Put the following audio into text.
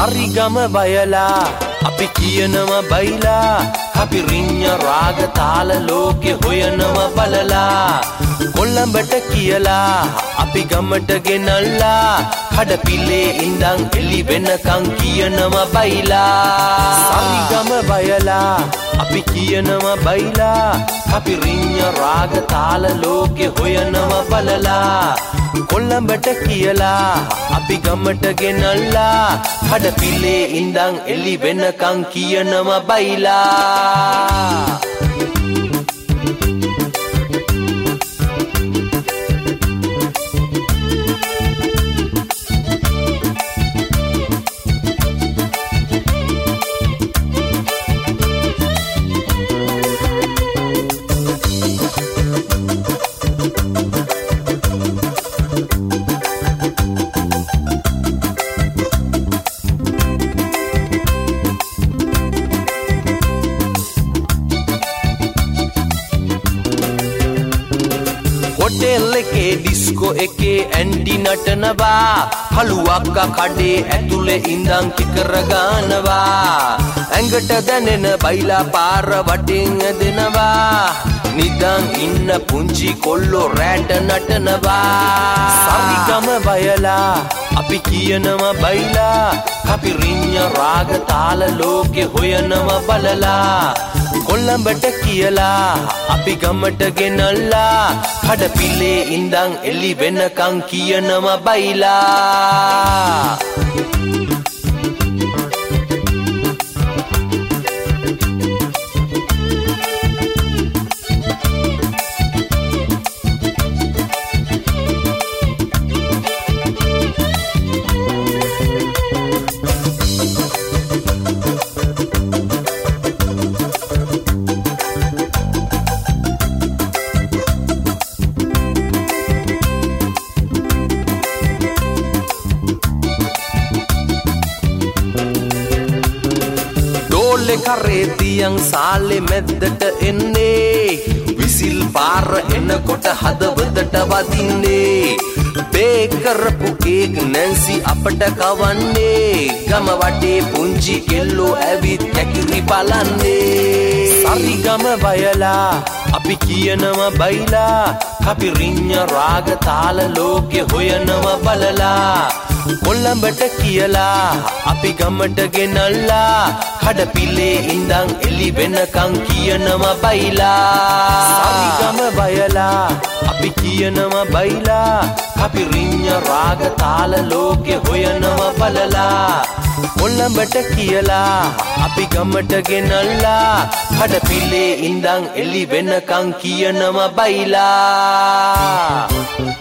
Sarigama bayala api kiyanama bayla අපි රිඤ්ඤ රාග තාල ලෝකේ හොයනවා බලලා කොළඹට කියලා අපි ගමට ගෙනල්ලා කඩපිලේ ඉඳන් එළි වෙනකන් කියනවා බයිලා සරිගම බයලා අපි කියනවා බයිලා අපි රිඤ්ඤ රාග තාල ලෝකේ හොයනවා බලලා කොළඹට කියලා අපි ගමට ගෙනල්ලා කඩපිලේ ඉඳන් එළි වෙනකන් කියනවා බයිලා होटल के डिस्को एके एंटी नटनवा हलुआक्का खडे ඇතුලේ ඉඳන් කිකර ගන්නවා ඇඟට දැනෙන බයිලා පාර වටින් දෙනවා නිදන් ඉන්න පුංචි කොල්ලෝ රැට නටනවා සරිගම බයලා අපි කියනවා බයිලා අපි රිඤ්ඤ රාග තාල ලෝකේ හොයනවා බලලා කොළඹට කියලා අපි ගමට ගෙනල්ලා කඩපිලේ ඉඳන් එළි වෙනකන් කියනවා බයිලා කරේතියන් සාලේ මැද්දට එන්නේ විසිල් පාර එනකොට හදවතට වදින්නේ බේ කරපු කේක් නැන්සි අපට කවන්නේ ගම වටේ පුංචි කෙල්ලෝ ඇවිත් කැකිරි බලන්නේ සරිගම බයලා අපි කියනවා බයිලා අපි රිඤ්ඤ රාග තාල ලෝකේ හොයනවා බලලා කොළඹට කියලා අපි ගමට ගෙනල්ලා කඩපිලේ ඉඳන් එළි වෙනකන් කියනවා බයිලා සරිගම බයලා අපි කියනවා බයිලා අපි රිඤ්ඤ රාග තාල ලෝකේ හොයනවා බලලා කොළඹට කියලා අපි ගමට ගෙනල්ලා කඩපිලේ ඉඳන් එළි වෙනකන් කියනවා බයිලා